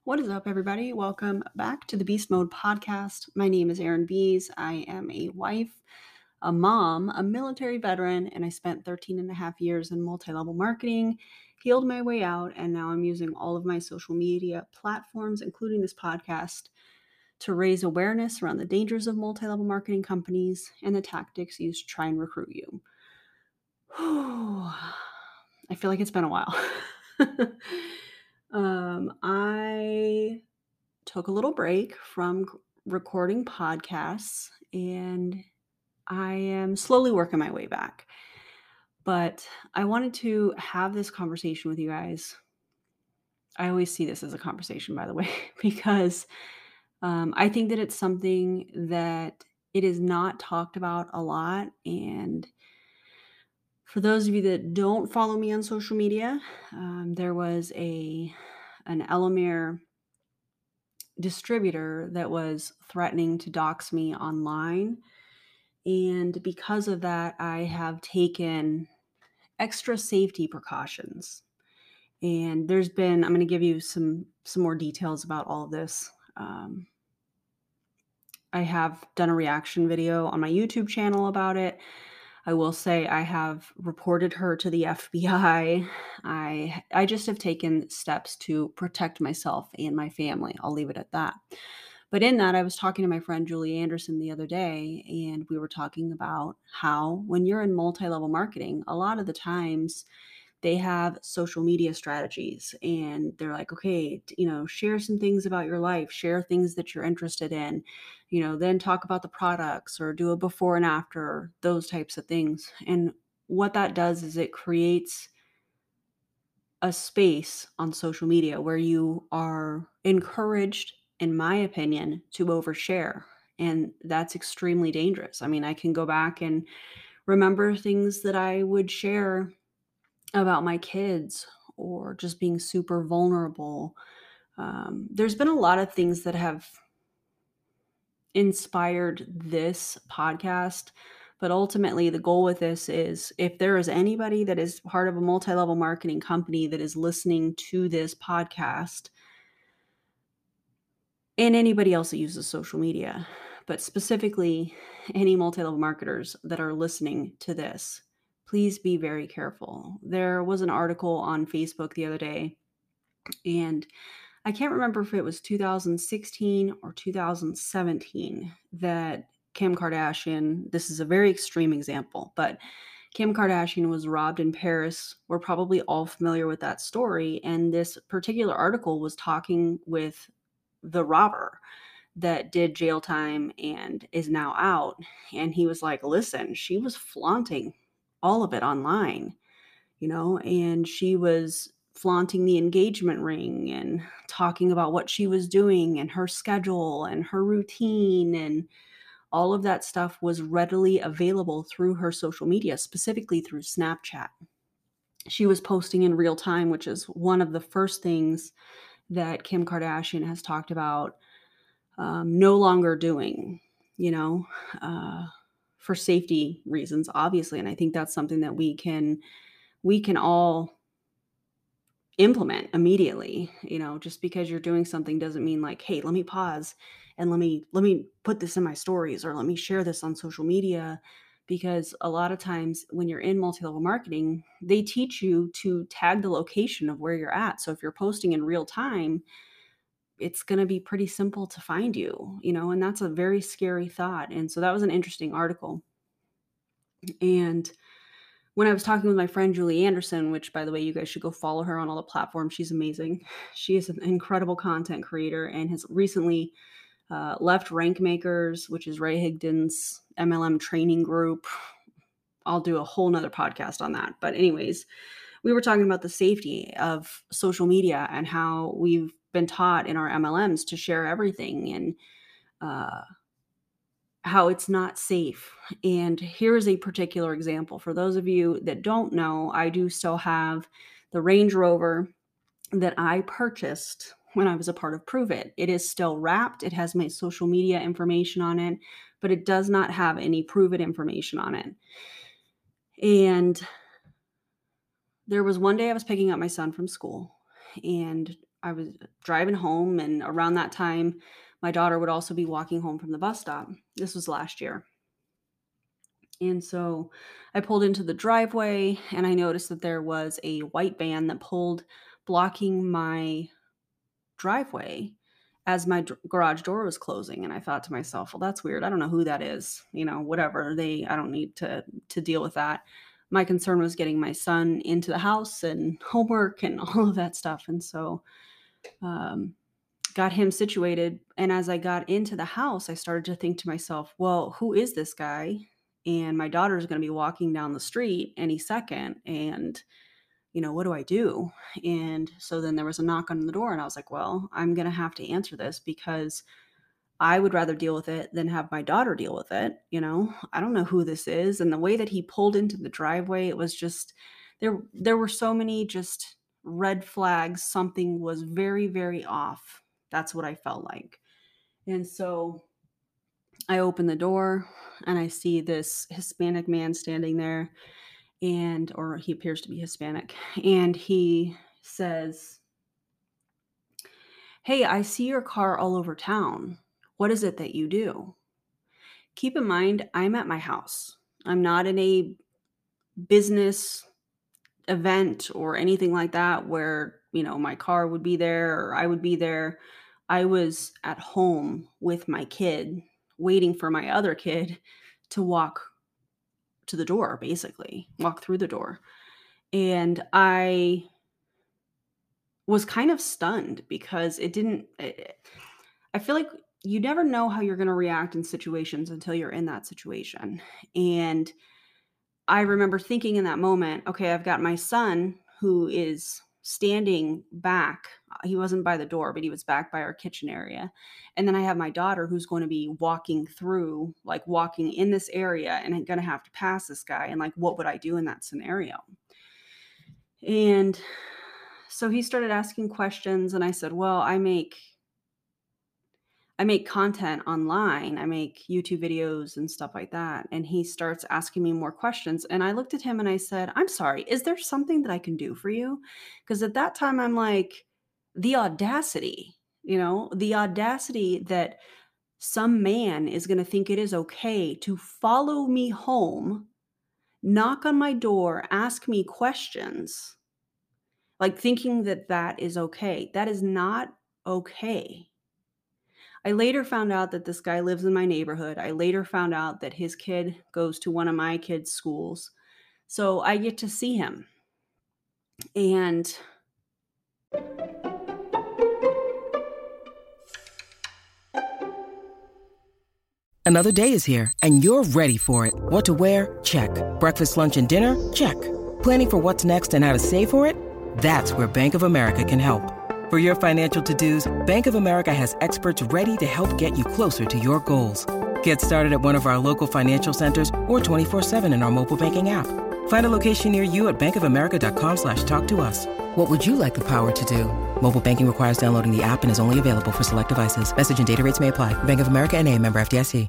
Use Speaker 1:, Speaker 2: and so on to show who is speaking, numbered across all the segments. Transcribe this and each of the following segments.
Speaker 1: What is up, everybody? Welcome back to the Beast Mode podcast. My name is Erin Bees. I am a wife, a mom, a military veteran, and I spent 13 and a half years in multi level marketing, healed my way out, and now I'm using all of my social media platforms, including this podcast, to raise awareness around the dangers of multi level marketing companies and the tactics used to try and recruit you. I feel like it's been a while. I took a little break from recording podcasts and I am slowly working my way back. But I wanted to have this conversation with you guys. I always see this as a conversation, by the way, because I think that it's something that it is not talked about a lot. And for those of you that don't follow me on social media, there was an Elamir distributor that was threatening to dox me online. And because of that, I have taken extra safety precautions. And I'm going to give you some more details about all of this. I have done a reaction video on my YouTube channel about it. I will say I have reported her to the FBI. I just have taken steps to protect myself and my family. I'll leave it at that. But in that, I was talking to my friend Julie Anderson the other day, and we were talking about how when you're in multi-level marketing, a lot of the times they have social media strategies and they're like, okay, share some things about your life, share things that you're interested in, then talk about the products or do a before and after, those types of things. And what that does is it creates a space on social media where you are encouraged, in my opinion, to overshare. And that's extremely dangerous. I mean, I can go back and remember things that I would share about my kids or just being super vulnerable. There's been a lot of things that have inspired this podcast, but ultimately the goal with this is if there is anybody that is part of a multi-level marketing company that is listening to this podcast, and anybody else that uses social media, but specifically any multi-level marketers that are listening to this, please be very careful. There was an article on Facebook the other day, and I can't remember if it was 2016 or 2017 that Kim Kardashian, this is a very extreme example, but Kim Kardashian was robbed in Paris. We're probably all familiar with that story. And this particular article was talking with the robber that did jail time and is now out. And he was like, listen, she was flaunting all of it online, and she was flaunting the engagement ring and talking about what she was doing and her schedule and her routine, and all of that stuff was readily available through her social media, specifically through Snapchat. She was posting in real time, which is one of the first things that Kim Kardashian has talked about no longer doing, you know, uh, for safety reasons, obviously. And I think that's something that we can all implement immediately. Just because you're doing something doesn't mean like, hey, let me pause and let me put this in my stories or let me share this on social media. Because a lot of times when you're in multi-level marketing, they teach you to tag the location of where you're at. So if you're posting in real time, it's going to be pretty simple to find you, and that's a very scary thought. And so that was an interesting article. And when I was talking with my friend Julie Anderson, which by the way, you guys should go follow her on all the platforms. She's amazing. She is an incredible content creator and has recently left Rank Makers, which is Ray Higdon's MLM training group. I'll do a whole nother podcast on that. But anyways, we were talking about the safety of social media and how we've been taught in our MLMs to share everything and uh, how it's not safe. And here's a particular example. For those of you that don't know, I do still have the Range Rover that I purchased when I was a part of Prove It. It is still wrapped. It has my social media information on it, but it does not have any Prove It information on it. And there was one day I was picking up my son from school, and I was driving home, and around that time, my daughter would also be walking home from the bus stop. This was last year. And so I pulled into the driveway and I noticed that there was a white van that pulled blocking my driveway as my garage door was closing. And I thought to myself, well, that's weird. I don't know who that is. Whatever. I don't need to deal with that. My concern was getting my son into the house and homework and all of that stuff. And so um, got him situated. And as I got into the house, I started to think to myself, well, who is this guy? And my daughter's going to be walking down the street any second. And, what do I do? And so then there was a knock on the door, and I was like, well, I'm going to have to answer this because I would rather deal with it than have my daughter deal with it. I don't know who this is. And the way that he pulled into the driveway, it was just, there were so many just red flags. Something was very, very off. That's what I felt like. And so I open the door and I see this Hispanic man standing there, or he appears to be Hispanic, and he says, "Hey, I see your car all over town. What is it that you do?" Keep in mind, I'm at my house. I'm not in a business event or anything like that where, my car would be there or I would be there. I was at home with my kid, waiting for my other kid to walk to the door, basically, walk through the door. And I was kind of stunned because I feel like you never know how you're going to react in situations until you're in that situation. And I remember thinking in that moment, okay, I've got my son who is standing back. He wasn't by the door, but he was back by our kitchen area. And then I have my daughter who's going to be walking through, like walking in this area, and I'm going to have to pass this guy. And like, what would I do in that scenario? And so he started asking questions, and I said, well, I make content online. I make YouTube videos and stuff like that. And he starts asking me more questions. And I looked at him and I said, I'm sorry, is there something that I can do for you? Because at that time, I'm like, the audacity, the audacity that some man is going to think it is okay to follow me home, knock on my door, ask me questions, like thinking that that is okay. That is not okay. I later found out that this guy lives in my neighborhood. I later found out that his kid goes to one of my kids' schools. So I get to see him. And
Speaker 2: Another day is here, and you're ready for it. What to wear? Check. Breakfast, lunch, and dinner? Check. Planning for what's next and how to save for it? That's where Bank of America can help. For your financial to-dos, Bank of America has experts ready to help get you closer to your goals. Get started at one of our local financial centers or 24/7 in our mobile banking app. Find a location near you at bankofamerica.com/talktous. What would you like the power to do? Mobile banking requires downloading the app and is only available for select devices. Message and data rates may apply. Bank of America N.A., member FDIC.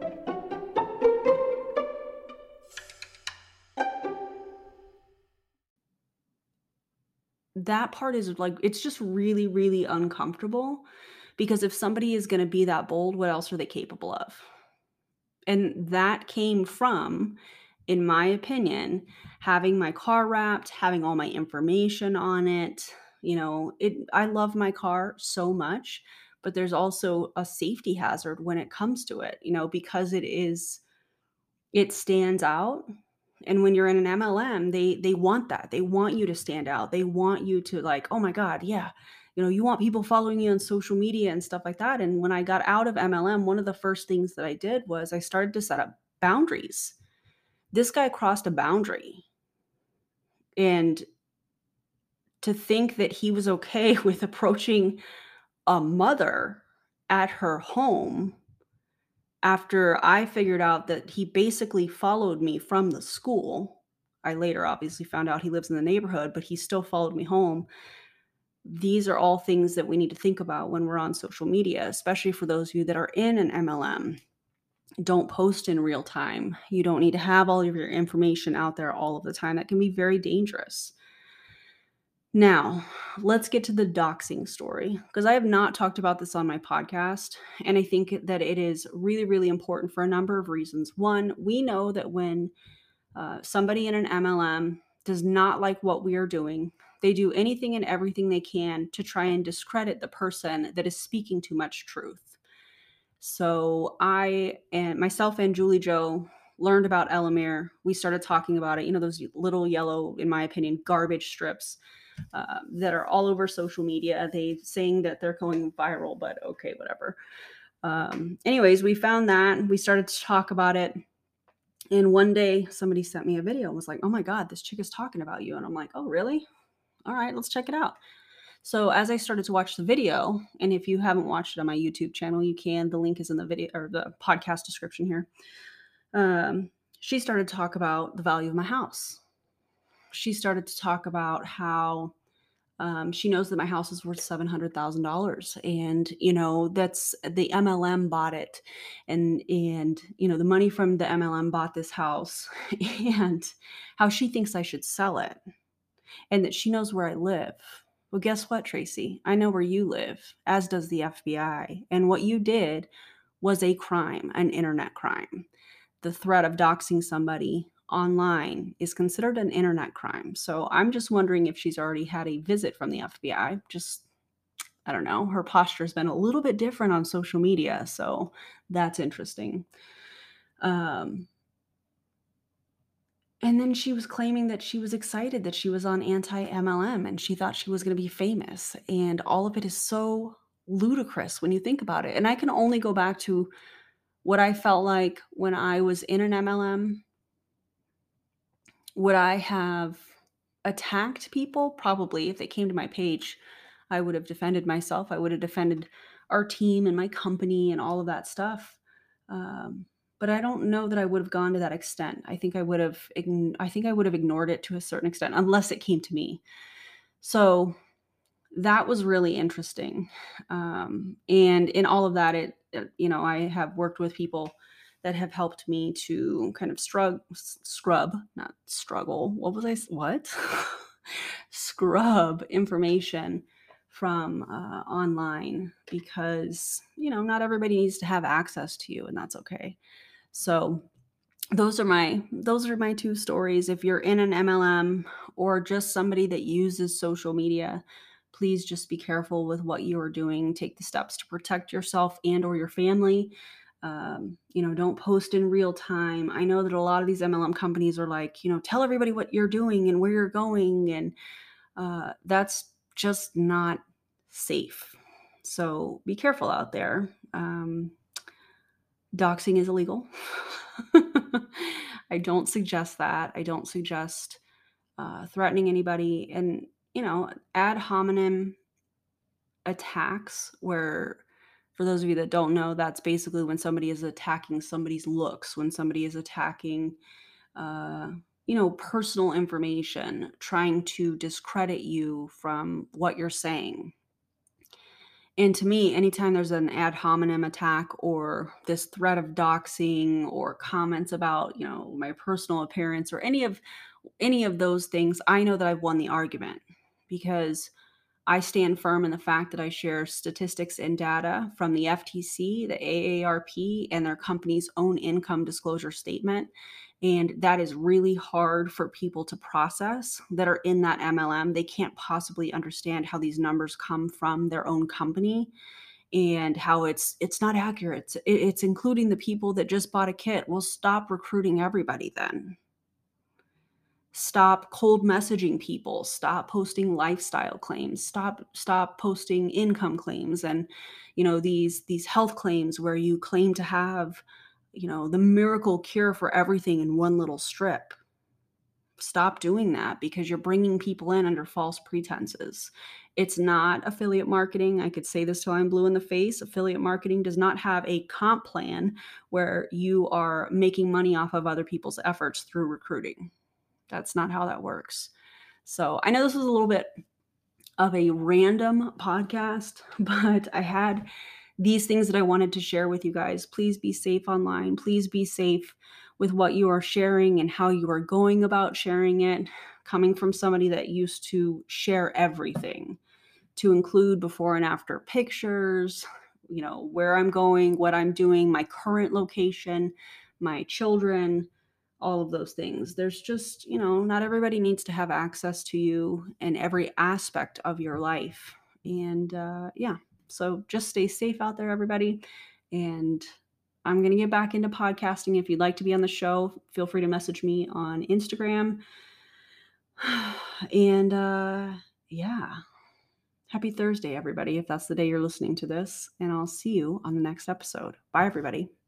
Speaker 1: that part is like, it's just really, really uncomfortable because if somebody is going to be that bold, what else are they capable of? And that came from, in my opinion, having my car wrapped, having all my information on it. I love my car so much, but there's also a safety hazard when it comes to it, because it stands out. And when you're in an MLM, they want that. They want you to stand out. They want you to like, oh my God, yeah. You want people following you on social media and stuff like that. And when I got out of MLM, one of the first things that I did was I started to set up boundaries. This guy crossed a boundary. And to think that he was okay with approaching a mother at her home after I figured out that he basically followed me from the school. I later obviously found out he lives in the neighborhood, but he still followed me home. These are all things that we need to think about when we're on social media, especially for those of you that are in an MLM. Don't post in real time. You don't need to have all of your information out there all of the time. That can be very dangerous. Now, let's get to the doxing story because I have not talked about this on my podcast. And I think that it is really, really important for a number of reasons. One, we know that when somebody in an MLM does not like what we are doing, they do anything and everything they can to try and discredit the person that is speaking too much truth. So I and myself and Julie Joe learned about Elamir. We started talking about it, those little yellow, in my opinion, garbage strips that are all over social media. They saying that they're going viral, but okay, whatever. Anyways, we found that. We started to talk about it. And one day somebody sent me a video and was like, oh my God, this chick is talking about you. And I'm like, oh, really? All right, let's check it out. So as I started to watch the video, and if you haven't watched it on my YouTube channel, you can. The link is in the video or the podcast description here. She started to talk about the value of my house. She started to talk about how she knows that my house is worth $700,000, and that's the MLM bought it, and the money from the MLM bought this house, and how she thinks I should sell it, and that she knows where I live. Well, guess what, Tracy? I know where you live, as does the FBI, and what you did was a crime, an internet crime. The threat of doxing somebody online is considered an internet crime. So I'm just wondering if she's already had a visit from the FBI. I don't know. Her posture has been a little bit different on social media. So that's interesting. And then she was claiming that she was excited that she was on anti MLM and she thought she was going to be famous. And all of it is so ludicrous when you think about it. And I can only go back to what I felt like when I was in an MLM. Would I have attacked people? Probably. If they came to my page, I would have defended myself. I would have defended our team and my company and all of that stuff. But I don't know that I would have gone to that extent. I think I would have ignored it to a certain extent, unless it came to me. So that was really interesting. And in all of that, I have worked with people that have helped me to kind of not struggle. What? Scrub information from online because, not everybody needs to have access to you, and that's okay. So those are my two stories. If you're in an MLM or just somebody that uses social media, please just be careful with what you are doing. Take the steps to protect yourself and or your family. Don't post in real time. I know that a lot of these MLM companies are like, tell everybody what you're doing and where you're going. And that's just not safe. So be careful out there. Doxing is illegal. I don't suggest that. I don't suggest threatening anybody. And, ad hominem attacks, where, for those of you that don't know, that's basically when somebody is attacking somebody's looks, when somebody is attacking, personal information, trying to discredit you from what you're saying. And to me, anytime there's an ad hominem attack or this threat of doxing or comments about, my personal appearance or any of those things, I know that I've won the argument because I stand firm in the fact that I share statistics and data from the FTC, the AARP, and their company's own income disclosure statement. And that is really hard for people to process that are in that MLM. They can't possibly understand how these numbers come from their own company and how it's not accurate. It's including the people that just bought a kit. Well, stop recruiting everybody then. Stop cold messaging people. Stop posting lifestyle claims. Stop posting income claims and these health claims where you claim to have the miracle cure for everything in one little strip. Stop doing that because you're bringing people in under false pretenses. It's not affiliate marketing. I could say this till I'm blue in the face. Affiliate marketing does not have a comp plan where you are making money off of other people's efforts through recruiting. That's not how that works. So I know this was a little bit of a random podcast, but I had these things that I wanted to share with you guys. Please be safe online. Please be safe with what you are sharing and how you are going about sharing it. coming from somebody that used to share everything, to include before and after pictures, where I'm going, what I'm doing, my current location, my children, all of those things. There's just, not everybody needs to have access to you in every aspect of your life. And yeah, so just stay safe out there, everybody. And I'm going to get back into podcasting. If you'd like to be on the show, feel free to message me on Instagram. And yeah, happy Thursday, everybody, if that's the day you're listening to this. And I'll see you on the next episode. Bye, everybody.